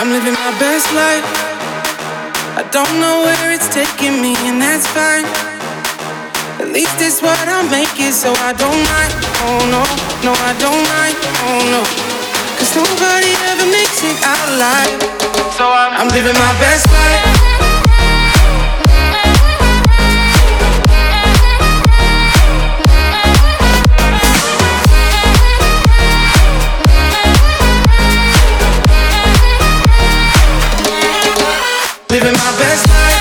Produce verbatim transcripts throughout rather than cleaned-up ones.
I'm living my best life. I don't know where it's taking me, and that's fine. At least it's what I make it, so I don't mind. Oh no, no, I don't mind. Oh no, cause nobody ever makes it out alive. So I'm, I'm living my best life. Living my best life.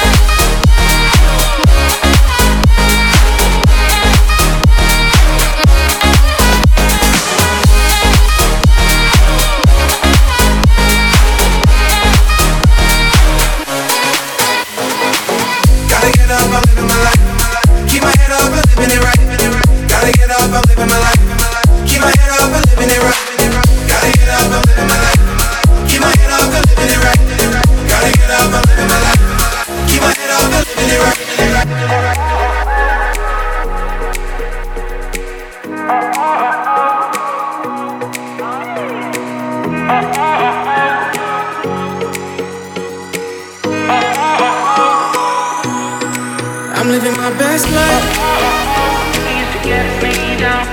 Gotta get up, I'm living my life. Keep my head up, I'm living it right. Gotta get up, I'm living my life. Keep my head up, I'm living it right. Gotta get up, I'm living my life. Keep my head up, I'm living it right. Gotta get up, I'm living my life. Keep my head up, I'm living it right. I'm living my best life. You used to get me down.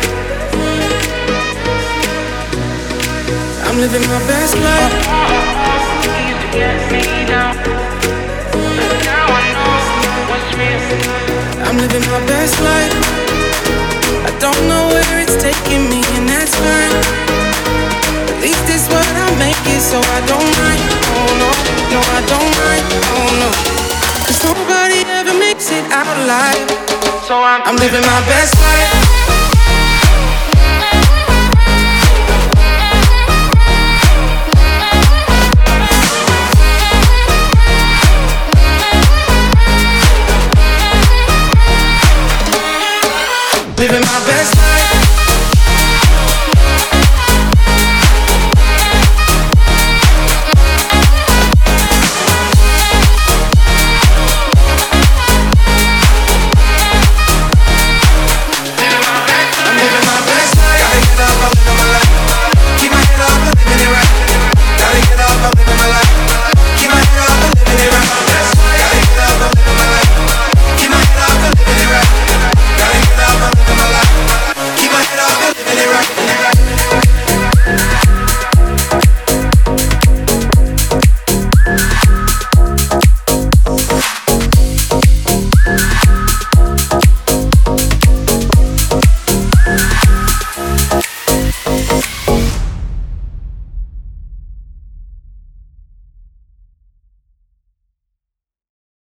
I'm living my best life. You used to get me down. But now I know what's real. I'm living my best life. I don't know where it's taking me, and that's fine. At least it's what I make it, so I don't mind. Oh no, no, I don't mind. Oh no, cause nobody ever makes it out alive. So I'm, I'm living my best life.